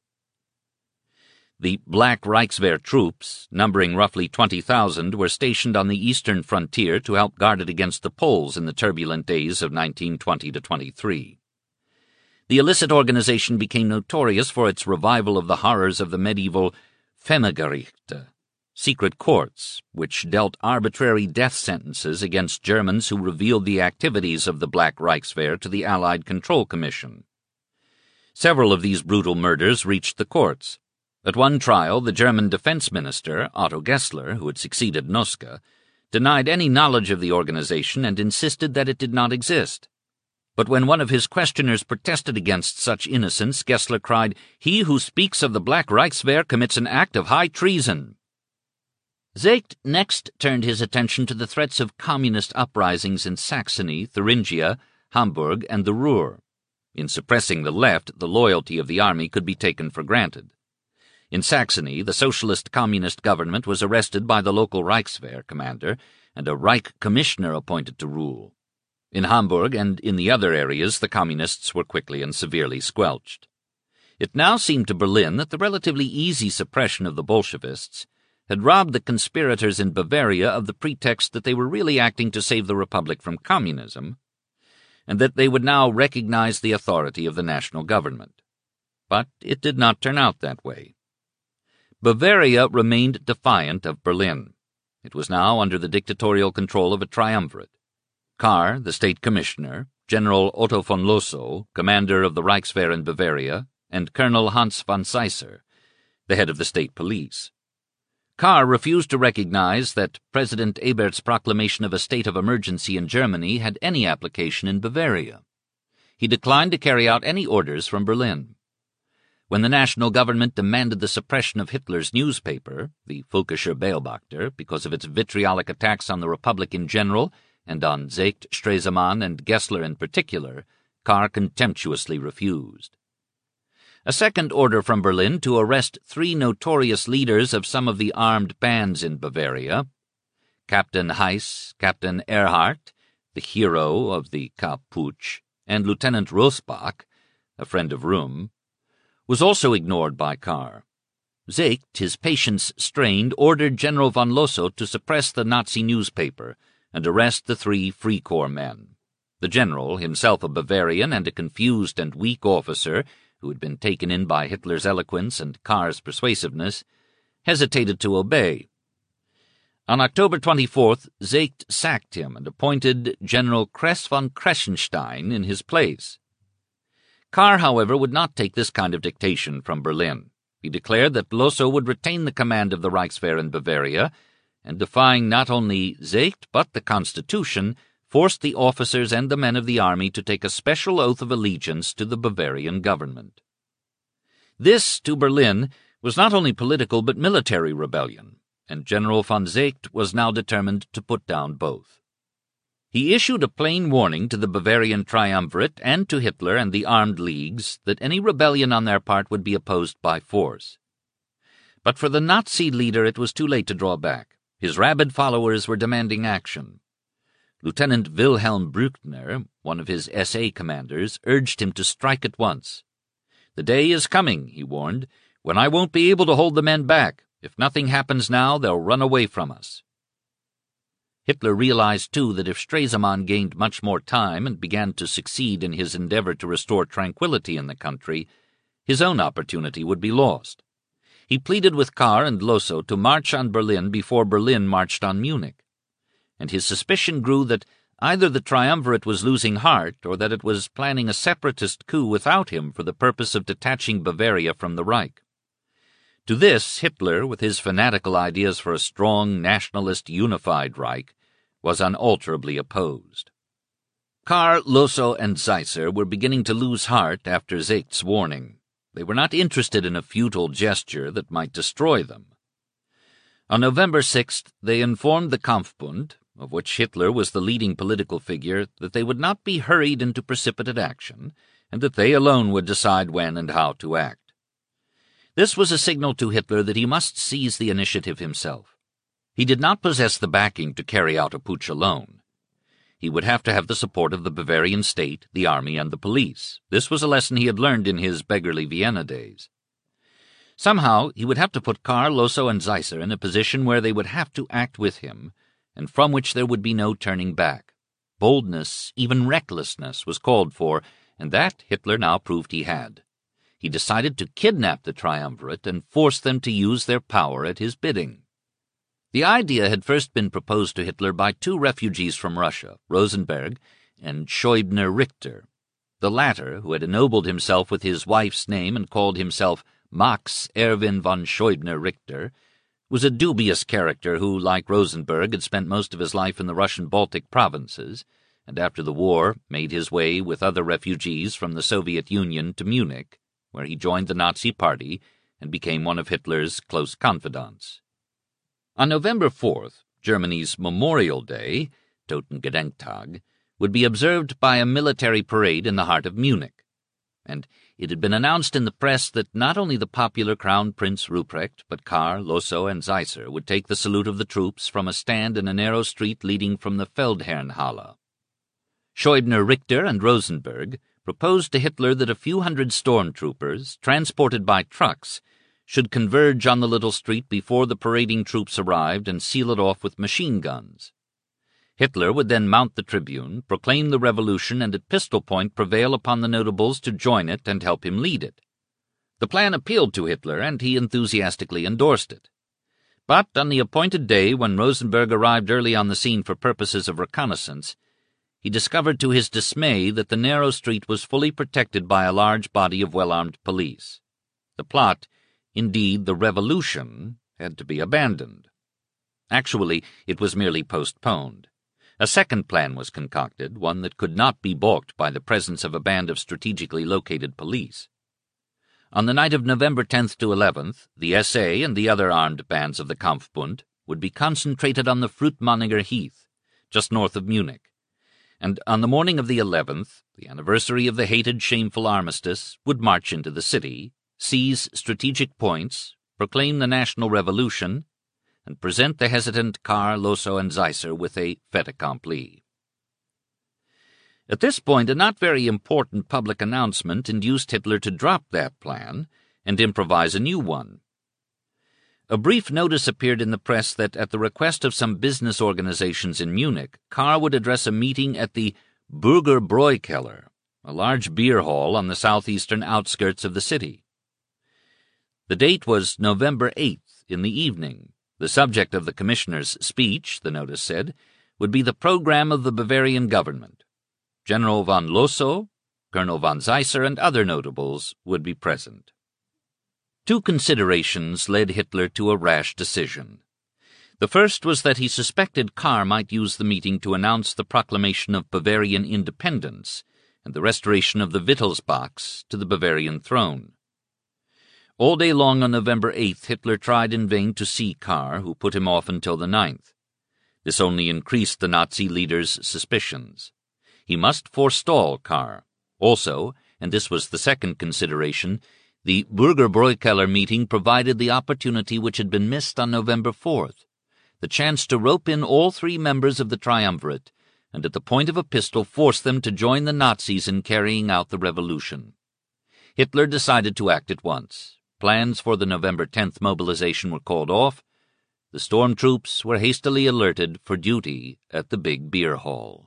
The Black Reichswehr troops, numbering roughly twenty thousand, were stationed on the eastern frontier to help guard it against the Poles in the turbulent days of nineteen twenty to twenty-three. The illicit organization became notorious for its revival of the horrors of the medieval Femmengerichte, secret courts, which dealt arbitrary death sentences against Germans who revealed the activities of the Black Reichswehr to the Allied Control Commission. Several of these brutal murders reached the courts. At one trial, the German defense minister, Otto Gessler, who had succeeded Noske, denied any knowledge of the organization and insisted that it did not exist. But when one of his questioners protested against such innocence, Gessler cried, "He who speaks of the Black Reichswehr commits an act of high treason." Seeckt next turned his attention to the threats of communist uprisings in Saxony, Thuringia, Hamburg, and the Ruhr. In suppressing the left, the loyalty of the army could be taken for granted. In Saxony, the socialist-communist government was arrested by the local Reichswehr commander and a Reich commissioner appointed to rule. In Hamburg and in the other areas, the communists were quickly and severely squelched. It now seemed to Berlin that the relatively easy suppression of the Bolshevists had robbed the conspirators in Bavaria of the pretext that they were really acting to save the Republic from communism, and that they would now recognize the authority of the national government. But it did not turn out that way. Bavaria remained defiant of Berlin. It was now under the dictatorial control of a triumvirate. Kahr, the state commissioner, General Otto von Lossow, commander of the Reichswehr in Bavaria, and Colonel Hans von Seisser, the head of the state police. Kahr refused to recognize that President Ebert's proclamation of a state of emergency in Germany had any application in Bavaria. He declined to carry out any orders from Berlin. When the national government demanded the suppression of Hitler's newspaper, the Völkischer Beobachter, because of its vitriolic attacks on the Republic in general and on Seeckt, Stresemann, and Gessler in particular, Kahr contemptuously refused. A second order from Berlin to arrest three notorious leaders of some of the armed bands in Bavaria, Captain Heiss, Captain Erhardt, the hero of the Kapp Putsch, and Lieutenant Rosbach, a friend of Röhm, was also ignored by Kahr. Seeckt, his patience strained, ordered General von Lossow to suppress the Nazi newspaper and arrest the three Free Corps men. The general, himself a Bavarian and a confused and weak officer who had been taken in by Hitler's eloquence and Kahr's persuasiveness, hesitated to obey. On October twenty-fourth, Seeckt sacked him and appointed General Kress von Kressenstein in his place. Kahr, however, would not take this kind of dictation from Berlin. He declared that Lossow would retain the command of the Reichswehr in Bavaria, and defying not only Seeckt but the Constitution, forced the officers and the men of the army to take a special oath of allegiance to the Bavarian government. This, to Berlin, was not only political but military rebellion, and General von Seeckt was now determined to put down both. He issued a plain warning to the Bavarian triumvirate and to Hitler and the armed leagues that any rebellion on their part would be opposed by force. But for the Nazi leader it was too late to draw back. His rabid followers were demanding action. Lieutenant Wilhelm Brückner, one of his S A commanders, urged him to strike at once. "The day is coming," he warned, "when I won't be able to hold the men back. If nothing happens now, they'll run away from us." Hitler realized, too, that if Stresemann gained much more time and began to succeed in his endeavor to restore tranquility in the country, his own opportunity would be lost. He pleaded with Kahr and Lossow to march on Berlin before Berlin marched on Munich, and his suspicion grew that Either the triumvirate was losing heart, or that it was planning a separatist coup without him for the purpose of detaching Bavaria from the Reich. To this, Hitler, with his fanatical ideas for a strong, nationalist, unified Reich, was unalterably opposed. Kahr, Lossow, and Seisser were beginning to lose heart after Seeckt's warning. They were not interested in a futile gesture that might destroy them. On November sixth, they informed the Kampfbund, of which Hitler was the leading political figure, that they would not be hurried into precipitate action, and that they alone would decide when and how to act. This was a signal to Hitler that he must seize the initiative himself. He did not possess the backing to carry out a putsch alone. He would have to have the support of the Bavarian state, the army, and the police. This was a lesson he had learned in his beggarly Vienna days. Somehow, he would have to put Kahr, Lossow, and Seisser in a position where they would have to act with him, and from which there would be no turning back. Boldness, even recklessness, was called for, and that Hitler now proved he had. He decided to kidnap the triumvirate and force them to use their power at his bidding. The idea had first been proposed to Hitler by two refugees from Russia, Rosenberg and Scheubner Richter. The latter, who had ennobled himself with his wife's name and called himself Max Erwin von Scheubner Richter, was a dubious character who, like Rosenberg, had spent most of his life in the Russian Baltic provinces, and after the war made his way with other refugees from the Soviet Union to Munich, where he joined the Nazi Party and became one of Hitler's close confidants. On November fourth, Germany's Memorial Day, Totengedenktag, would be observed by a military parade in the heart of Munich, and it had been announced in the press that not only the popular Crown Prince Ruprecht, but Kahr, Lossow, and Seisser would take the salute of the troops from a stand in a narrow street leading from the Feldherrnhalle. Scheubner Richter and Rosenberg proposed to Hitler that a few hundred stormtroopers, transported by trucks, should converge on the little street before the parading troops arrived and seal it off with machine guns. Hitler would then mount the tribune, proclaim the revolution, and at pistol point prevail upon the notables to join it and help him lead it. The plan appealed to Hitler, and he enthusiastically endorsed it. But on the appointed day, when Rosenberg arrived early on the scene for purposes of reconnaissance, he discovered to his dismay that the narrow street was fully protected by a large body of well-armed police. The plot, indeed the revolution, had to be abandoned. Actually, it was merely postponed. A second plan was concocted, one that could not be balked by the presence of a band of strategically located police. On the night of November tenth to eleventh, the S A and the other armed bands of the Kampfbund would be concentrated on the Fruitmanninger Heath, just north of Munich, and on the morning of the eleventh, the anniversary of the hated, shameful armistice, would march into the city, seize strategic points, proclaim the national revolution, and present the hesitant Kahr, Lossow, and Seisser with a fait accompli. At this point, a not very important public announcement induced Hitler to drop that plan and improvise a new one. A brief notice appeared in the press that, at the request of some business organizations in Munich, Kahr would address a meeting at the Bürgerbräukeller, a large beer hall on the southeastern outskirts of the city. The date was November eighth in the evening. The subject of the commissioner's speech, the notice said, would be the program of the Bavarian government. General von Lossow, Colonel von Seisser, and other notables would be present. Two considerations led Hitler to a rash decision. The first was that he suspected Kahr might use the meeting to announce the proclamation of Bavarian independence and the restoration of the Wittelsbachs to the Bavarian throne. All day long on November eighth, Hitler tried in vain to see Kahr, who put him off until the ninth. This only increased the Nazi leader's suspicions. He must forestall Kahr. Also, and this was the second consideration, the Bürgerbräukeller meeting provided the opportunity which had been missed on November fourth, the chance to rope in all three members of the triumvirate and at the point of a pistol force them to join the Nazis in carrying out the revolution. Hitler decided to act at once. Plans for the November tenth mobilization were called off. The storm troops were hastily alerted for duty at the big beer hall.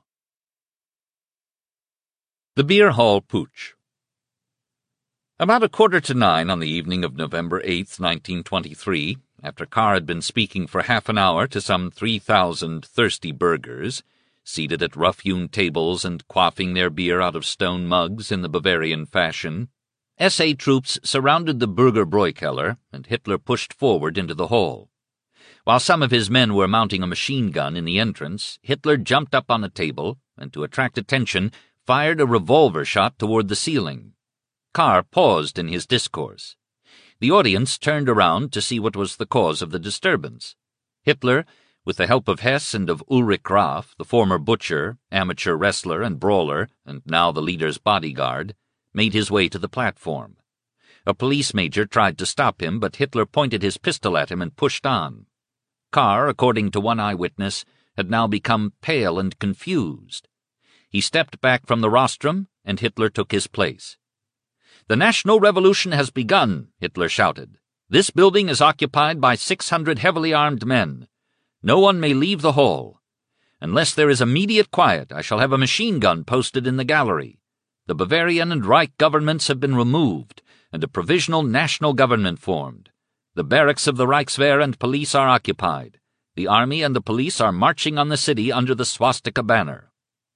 The Beer Hall Putsch. About a quarter to nine on the evening of November eighth, nineteen twenty-three, after Kahr had been speaking for half an hour to some three thousand thirsty burghers, seated at rough-hewn tables and quaffing their beer out of stone mugs in the Bavarian fashion. S A troops surrounded the Bürgerbräukeller, and Hitler pushed forward into the hall. While some of his men were mounting a machine gun in the entrance, Hitler jumped up on a table and, to attract attention, fired a revolver shot toward the ceiling. Kahr paused in his discourse. The audience turned around to see what was the cause of the disturbance. Hitler, with the help of Hess and of Ulrich Graf, the former butcher, amateur wrestler and brawler, and now the leader's bodyguard, made his way to the platform. A police major tried to stop him, but Hitler pointed his pistol at him and pushed on. Kahr, according to one eyewitness, had now become pale and confused. He stepped back from the rostrum, and Hitler took his place. "The National Revolution has begun," Hitler shouted. "This building is occupied by six hundred heavily armed men. No one may leave the hall. Unless there is immediate quiet, I shall have a machine gun posted in the gallery. The Bavarian and Reich governments have been removed, and a provisional national government formed. The barracks of the Reichswehr and police are occupied. The army and the police are marching on the city under the swastika banner."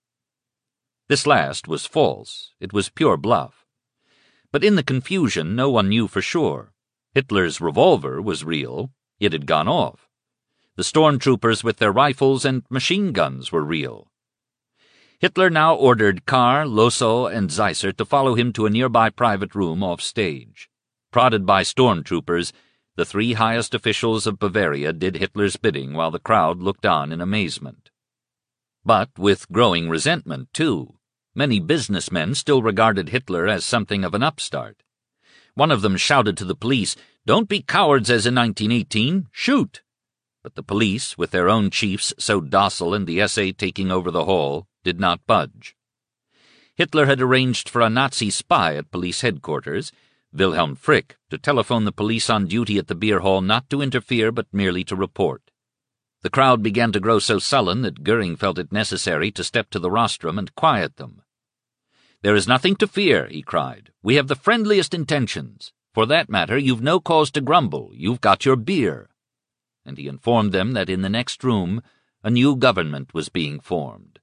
This last was false. It was pure bluff. But in the confusion, no one knew for sure. Hitler's revolver was real. It had gone off. The stormtroopers with their rifles and machine guns were real. Hitler now ordered Kahr, Lossow, and Seisser to follow him to a nearby private room off stage. Prodded by stormtroopers, the three highest officials of Bavaria did Hitler's bidding while the crowd looked on in amazement. But with growing resentment, too. Many businessmen still regarded Hitler as something of an upstart. One of them shouted to the police, "Don't be cowards as in nineteen eighteen, shoot!" But the police, with their own chiefs so docile and the S A taking over the hall, did not budge. Hitler had arranged for a Nazi spy at police headquarters, Wilhelm Frick, to telephone the police on duty at the beer hall not to interfere but merely to report. The crowd began to grow so sullen that Goering felt it necessary to step to the rostrum and quiet them. "There is nothing to fear," he cried. "We have the friendliest intentions. For that matter, you've no cause to grumble. You've got your beer." And he informed them that in the next room a new government was being formed.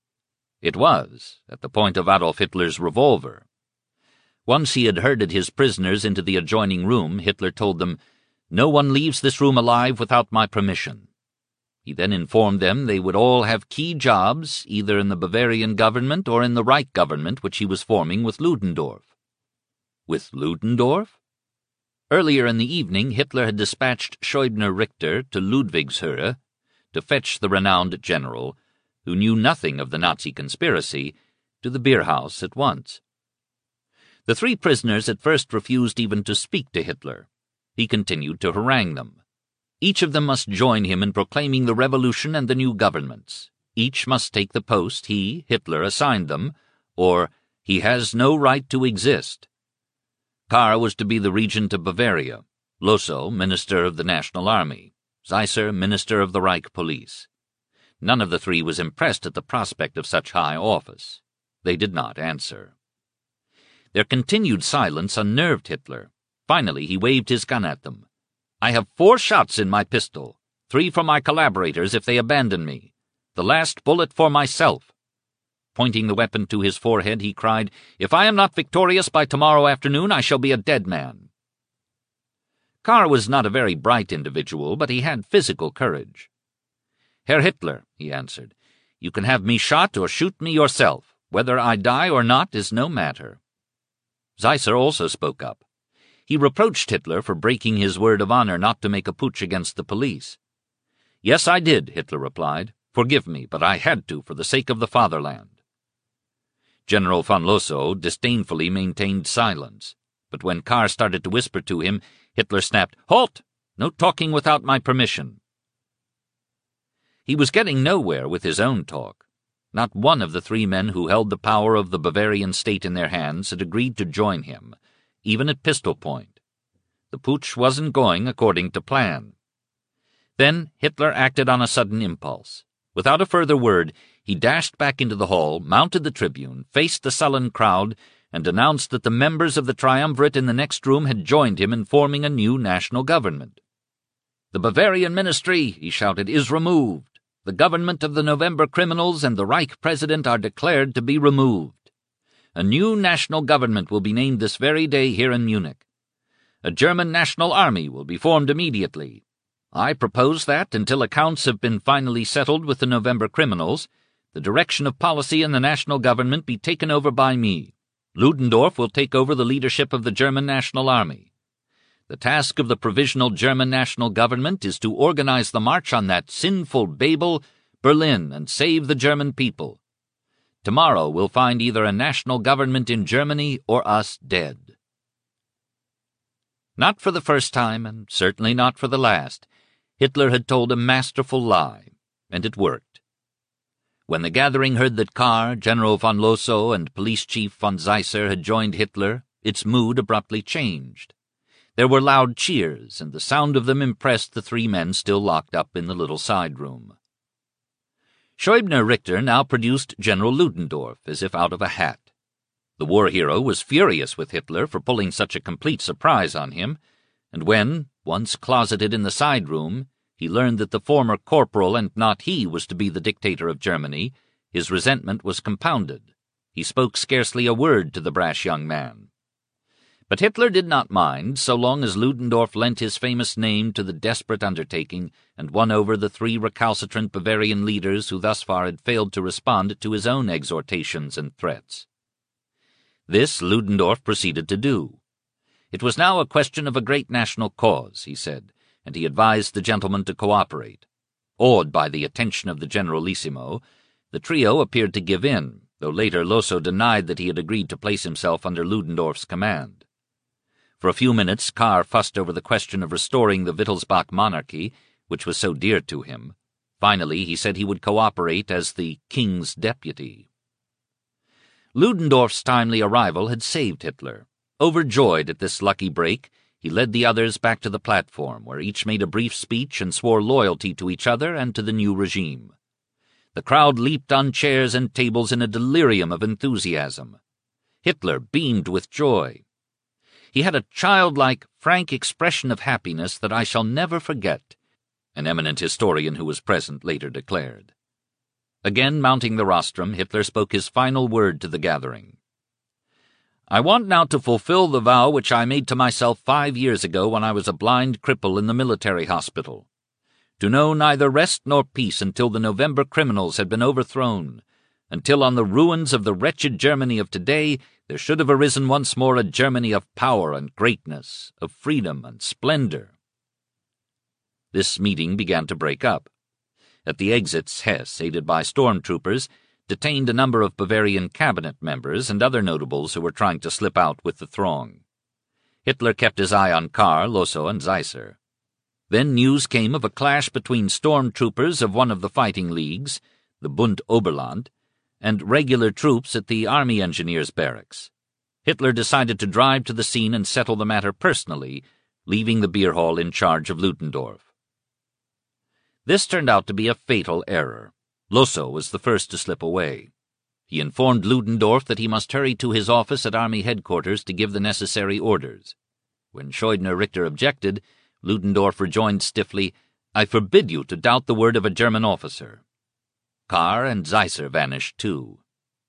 It was, at the point of Adolf Hitler's revolver. Once he had herded his prisoners into the adjoining room, Hitler told them, "No one leaves this room alive without my permission." He then informed them they would all have key jobs, either in the Bavarian government or in the Reich government which he was forming with Ludendorff. With Ludendorff? Earlier in the evening, Hitler had dispatched Scheubner Richter to Ludwigshöhe to fetch the renowned general, who knew nothing of the Nazi conspiracy, to the beer-house at once. The three prisoners at first refused even to speak to Hitler. He continued to harangue them. Each of them must join him in proclaiming the revolution and the new governments. Each must take the post he, Hitler, assigned them, or he has no right to exist. Kahr was to be the regent of Bavaria, Lossow, minister of the National Army, Seisser, minister of the Reich Police. None of the three was impressed at the prospect of such high office. They did not answer. Their continued silence unnerved Hitler. Finally, he waved his gun at them. "I have four shots in my pistol, three for my collaborators if they abandon me. The last bullet for myself." Pointing the weapon to his forehead, he cried, "If I am not victorious by tomorrow afternoon, I shall be a dead man." Kahr was not a very bright individual, but he had physical courage. "Herr Hitler," he answered, "you can have me shot or shoot me yourself. Whether I die or not is no matter." Seisser also spoke up. He reproached Hitler for breaking his word of honor not to make a putsch against the police. "Yes, I did," Hitler replied. "Forgive me, but I had to for the sake of the fatherland." General von Lossow disdainfully maintained silence, but when Kahr started to whisper to him, Hitler snapped, "Halt! No talking without my permission." He was getting nowhere with his own talk. Not one of the three men who held the power of the Bavarian state in their hands had agreed to join him, even at pistol point. The putsch wasn't going according to plan. Then Hitler acted on a sudden impulse. Without a further word, he dashed back into the hall, mounted the tribune, faced the sullen crowd, and announced that the members of the triumvirate in the next room had joined him in forming a new national government. "The Bavarian ministry," he shouted, "is removed. the government of the November criminals and the Reich President are declared to be removed. A new national government will be named this very day here in Munich. A German national army will be formed immediately. I propose that, until accounts have been finally settled with the November criminals, the direction of policy in the national government be taken over by me. Ludendorff will take over the leadership of the German National Army. The task of the Provisional German National Government is to organize the march on that sinful Babel, Berlin, and save the German people. Tomorrow we'll find either a national government in Germany or us dead. Not for the first time, and certainly not for the last, Hitler had told a masterful lie, and it worked. When the gathering heard that Kahr, General von Lossow, and Police Chief von Seisser had joined Hitler, its mood abruptly changed. There were loud cheers, and the sound of them impressed the three men still locked up in the little side room. Scheubner Richter now produced General Ludendorff as if out of a hat. The war hero was furious with Hitler for pulling such a complete surprise on him, and when, once closeted in the side room, he learned that the former corporal and not he was to be the dictator of Germany, his resentment was compounded. He spoke scarcely a word to the brash young man. But Hitler did not mind, so long as Ludendorff lent his famous name to the desperate undertaking and won over the three recalcitrant Bavarian leaders who thus far had failed to respond to his own exhortations and threats. This Ludendorff proceeded to do. It was now a question of a great national cause, he said, and he advised the gentlemen to cooperate. Awed by the attention of the Generalissimo, the trio appeared to give in, though later Lossow denied that he had agreed to place himself under Ludendorff's command. For a few minutes Kahr fussed over the question of restoring the Wittelsbach monarchy, which was so dear to him. Finally, he said he would cooperate as the king's deputy. Ludendorff's timely arrival had saved Hitler. Overjoyed at this lucky break, he led the others back to the platform, where each made a brief speech and swore loyalty to each other and to the new regime. The crowd leaped on chairs and tables in a delirium of enthusiasm. Hitler beamed with joy. He had a childlike, frank expression of happiness that I shall never forget, an eminent historian who was present later declared. Again mounting the rostrum, Hitler spoke his final word to the gathering. I want now to fulfill the vow which I made to myself five years ago when I was a blind cripple in the military hospital, to know neither rest nor peace until the November criminals had been overthrown, until on the ruins of the wretched Germany of today there should have arisen once more a Germany of power and greatness, of freedom and splendor. This meeting began to break up. At the exits, Hess, aided by storm-troopers, detained a number of Bavarian cabinet members and other notables who were trying to slip out with the throng. Hitler kept his eye on Kahr, Lossow, and Seisser. Then news came of a clash between storm-troopers of one of the fighting leagues, the Bund Oberland, and regular troops at the Army Engineers Barracks. Hitler decided to drive to the scene and settle the matter personally, leaving the beer hall in charge of Ludendorff. This turned out to be a fatal error. Lossow was the first to slip away. He informed Ludendorff that he must hurry to his office at Army headquarters to give the necessary orders. When Scheubner Richter objected, Ludendorff rejoined stiffly, I forbid you to doubt the word of a German officer. Kahr and Seisser vanished too.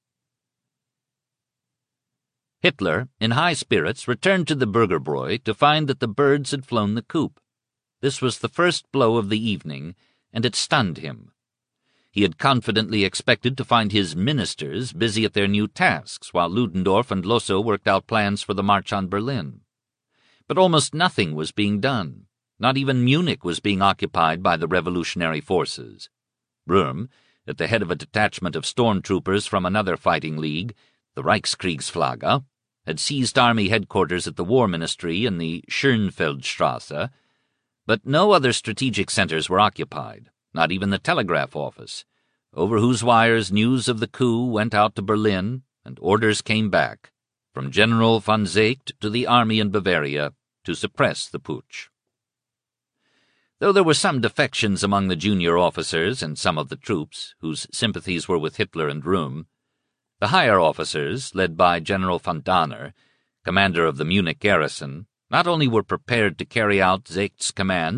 Hitler, in high spirits, returned to the Bürgerbräu to find that the birds had flown the coop. This was the first blow of the evening, and it stunned him. He had confidently expected to find his ministers busy at their new tasks, while Ludendorff and Lossow worked out plans for the march on Berlin. But almost nothing was being done. Not even Munich was being occupied by the revolutionary forces. Röhm, at the head of a detachment of storm-troopers from another fighting league, the Reichskriegsflagge, had seized army headquarters at the War Ministry in the Schönfeldstrasse, but no other strategic centers were occupied, not even the telegraph office, over whose wires news of the coup went out to Berlin and orders came back, from General von Seeckt to the army in Bavaria, to suppress the putsch. Though there were some defections among the junior officers and some of the troops, whose sympathies were with Hitler and Röhm, the higher officers, led by General von Danner, commander of the Munich garrison, not only were prepared to carry out Seeckt's command,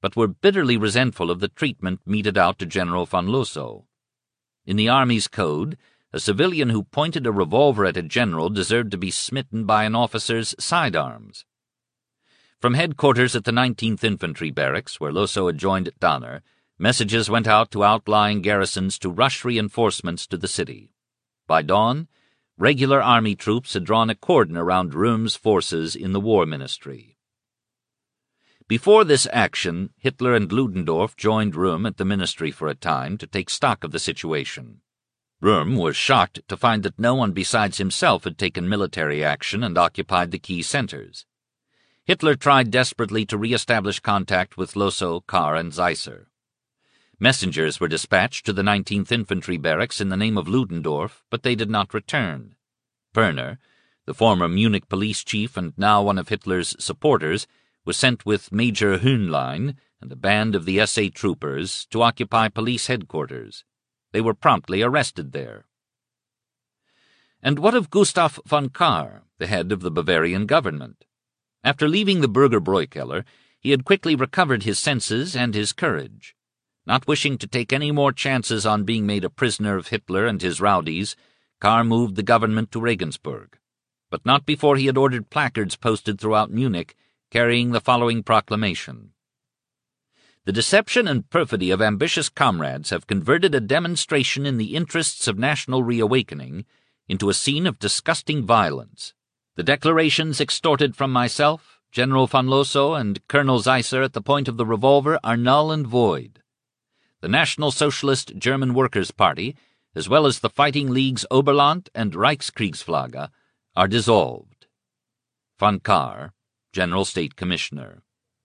but were bitterly resentful of the treatment meted out to General von Lossow. In the Army's code, a civilian who pointed a revolver at a general deserved to be smitten by an officer's sidearms. From headquarters at the nineteenth Infantry Barracks, where Lossow had joined at Donner, messages went out to outlying garrisons to rush reinforcements to the city. By dawn, regular army troops had drawn a cordon around Röhm's forces in the War Ministry. Before this action, Hitler and Ludendorff joined Röhm at the ministry for a time to take stock of the situation. Röhm was shocked to find that no one besides himself had taken military action and occupied the key centers. Hitler tried desperately to re-establish contact with Lossow, Kahr, and Seisser. Messengers were dispatched to the nineteenth Infantry Barracks in the name of Ludendorff, but they did not return. Pörner, the former Munich police chief and now one of Hitler's supporters, was sent with Major Hühnlein and a band of the S A troopers to occupy police headquarters. They were promptly arrested there. And what of Gustav von Kahr, the head of the Bavarian government? After leaving the Bürgerbräukeller, he had quickly recovered his senses and his courage. Not wishing to take any more chances on being made a prisoner of Hitler and his rowdies, Kahr moved the government to Regensburg, but not before he had ordered placards posted throughout Munich carrying the following proclamation: "The deception and perfidy of ambitious comrades have converted a demonstration in the interests of national reawakening into a scene of disgusting violence. The declarations extorted from myself, General von Lossow, and Colonel Seisser at the point of the revolver are null and void. The National Socialist German Workers' Party, as well as the Fighting Leagues Oberland and Reichskriegsflagge, are dissolved. Von Kahr, General State Commissioner."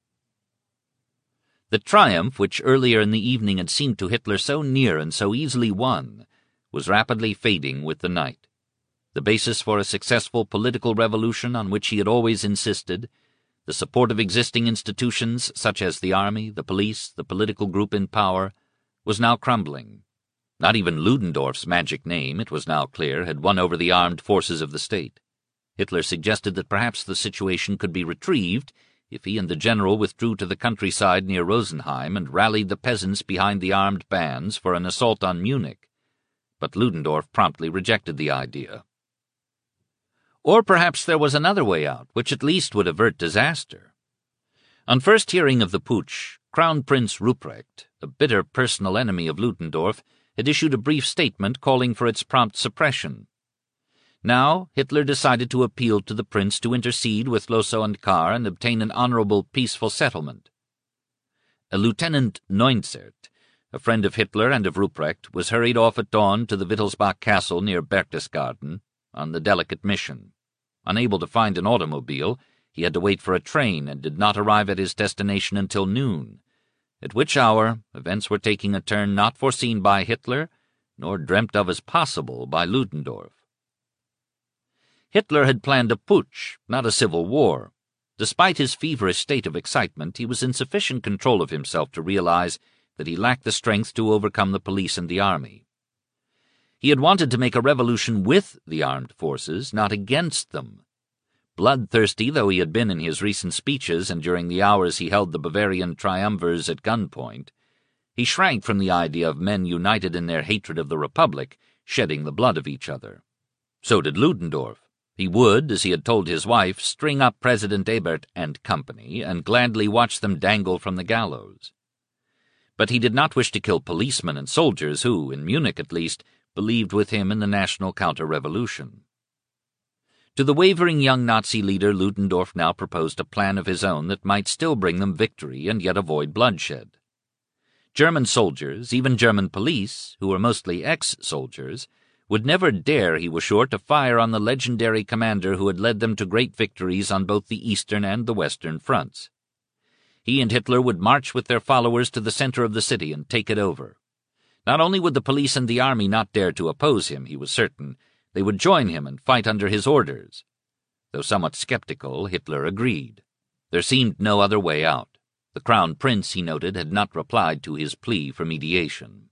The triumph, which earlier in the evening had seemed to Hitler so near and so easily won, was rapidly fading with the night. The basis for a successful political revolution on which he had always insisted, the support of existing institutions such as the army, the police, the political group in power, was now crumbling. Not even Ludendorff's magic name, it was now clear, had won over the armed forces of the state. Hitler suggested that perhaps the situation could be retrieved if he and the general withdrew to the countryside near Rosenheim and rallied the peasants behind the armed bands for an assault on Munich. But Ludendorff promptly rejected the idea. Or perhaps there was another way out, which at least would avert disaster. On first hearing of the putsch, Crown Prince Ruprecht, a bitter personal enemy of Ludendorff, had issued a brief statement calling for its prompt suppression. Now Hitler decided to appeal to the prince to intercede with Lossow and Kahr and obtain an honorable, peaceful settlement. A Lieutenant Neunzert, a friend of Hitler and of Ruprecht, was hurried off at dawn to the Wittelsbach Castle near Berchtesgaden on the delicate mission. Unable to find an automobile, he had to wait for a train and did not arrive at his destination until noon, at which hour events were taking a turn not foreseen by Hitler, nor dreamt of as possible by Ludendorff. Hitler had planned a putsch, not a civil war. Despite his feverish state of excitement, he was in sufficient control of himself to realize that he lacked the strength to overcome the police and the army. He had wanted to make a revolution with the armed forces, not against them. Bloodthirsty though he had been in his recent speeches and during the hours he held the Bavarian triumvirs at gunpoint, he shrank from the idea of men united in their hatred of the Republic, shedding the blood of each other. So did Ludendorff. He would, as he had told his wife, string up President Ebert and company and gladly watch them dangle from the gallows. But he did not wish to kill policemen and soldiers who, in Munich at least, believed with him in the national counter-revolution. To the wavering young Nazi leader, Ludendorff now proposed a plan of his own that might still bring them victory and yet avoid bloodshed. German soldiers, even German police, who were mostly ex-soldiers, would never dare, he was sure, to fire on the legendary commander who had led them to great victories on both the eastern and the western fronts. He and Hitler would march with their followers to the center of the city and take it over. Not only would the police and the army not dare to oppose him, he was certain, they would join him and fight under his orders. Though somewhat skeptical, Hitler agreed. There seemed no other way out. The Crown Prince, he noted, had not replied to his plea for mediation.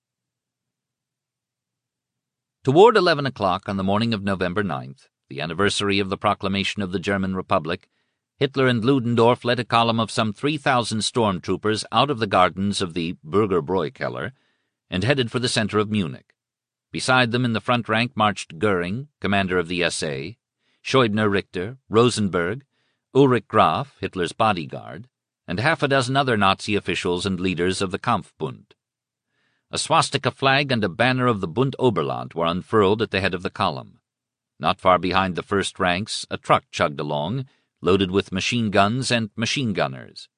Toward eleven o'clock on the morning of November ninth, the anniversary of the proclamation of the German Republic, Hitler and Ludendorff led a column of some three thousand stormtroopers out of the gardens of the Bürgerbräukeller and headed for the center of Munich. Beside them in the front rank marched Goering, commander of the S A, Scheubner Richter, Rosenberg, Ulrich Graf, Hitler's bodyguard, and half a dozen other Nazi officials and leaders of the Kampfbund. A swastika flag and a banner of the Bund Oberland were unfurled at the head of the column. Not far behind the first ranks, a truck chugged along, loaded with machine guns and machine gunners.